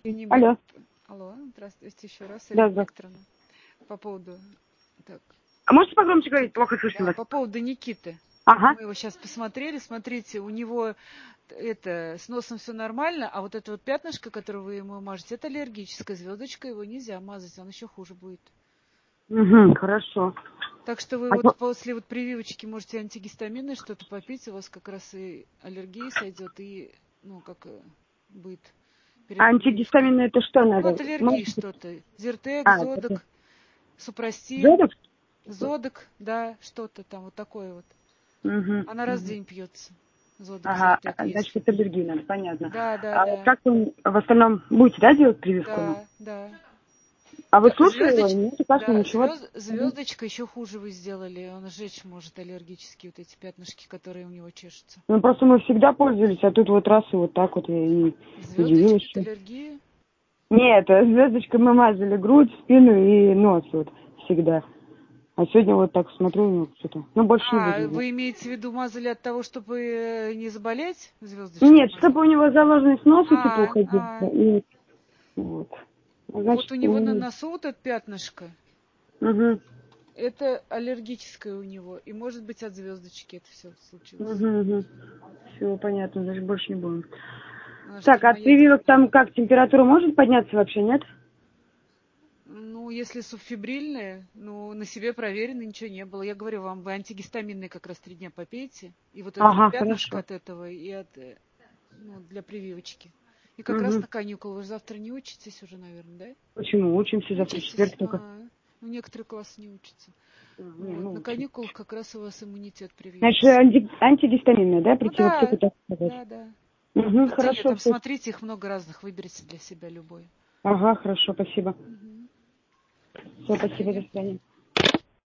Алло. Алло, здравствуйте еще раз, Да, Ирина да. Викторовна. По поводу... Так, А можете погромче говорить? Плохо слышно да, вас. по поводу Никиты. Ага. Мы его сейчас посмотрели, смотрите, у него с носом все нормально, а вот это вот пятнышко, которое вы ему мажете, это аллергическая звездочка, его нельзя мазать, он еще хуже будет. Угу, хорошо. Так что вы А вот после вот прививочки можете антигистаминное что-то попить, у вас как раз и аллергия сойдет, и, будет перед прививкой. антигистаминное это что Ну, надо? от аллергии Можете... что-то. Зиртек, Это зодок, супрастин, зодок? зодок, да, что-то там вот такое вот. Угу. Она раз в день пьется. Зодок, Ага, зиртек, значит, если. это аллергия надо, понятно. Да, да, А да. как вы в остальном будете, да, делать прививку ему? Да, да. А вы Да, слушали его? Нет, кашля, ничего? звездочка еще хуже вы сделали. Он сжечь может аллергические вот эти пятнышки, которые у него чешутся. Ну, просто мы всегда пользовались, а тут вот раз и вот так вот я и удивилась. Звездочки от Что... аллергии? Нет, звездочкой мы мазали грудь, спину и нос вот всегда. А сегодня вот так смотрю, ну, что-то. Ну, больше не А, буду. Да. вы имеете в виду мазали от того, чтобы не заболеть? Звездочкой Нет, чтобы мазали? у него заложенность носа типа А, уходила. а. И вот. Ну, Вот значит, у него на носу вот это пятнышко. Угу, Это аллергическое у него. И может быть от звездочки это все случилось. угу. Все понятно, значит, больше не будем. Что Так, не от моя прививок там как, температура может подняться вообще, нет? Ну, если субфибрильная, на себе проверено, ничего не было. Я говорю вам, вы антигистаминные как раз 3 дня попейте. И вот это вот Ага, пятнышко хорошо. от этого, и для прививочки. И как раз Угу. на каникулы. Вы же завтра не учитесь уже, наверное, да? Почему? Учимся завтра четверг Учитесь. только. Некоторые классы не учатся. Не, Вот. мы На учим. каникулах как раз у вас иммунитет Значит, привьется. антигистаминная, да, Ну прийти в аптеку, да, так сказать? да, да. Угу, Идите, хорошо, там все. смотрите, их много разных, выберите для себя любой. Ага, хорошо, спасибо. Мгм. До Все, спасибо, до свидания. свидания.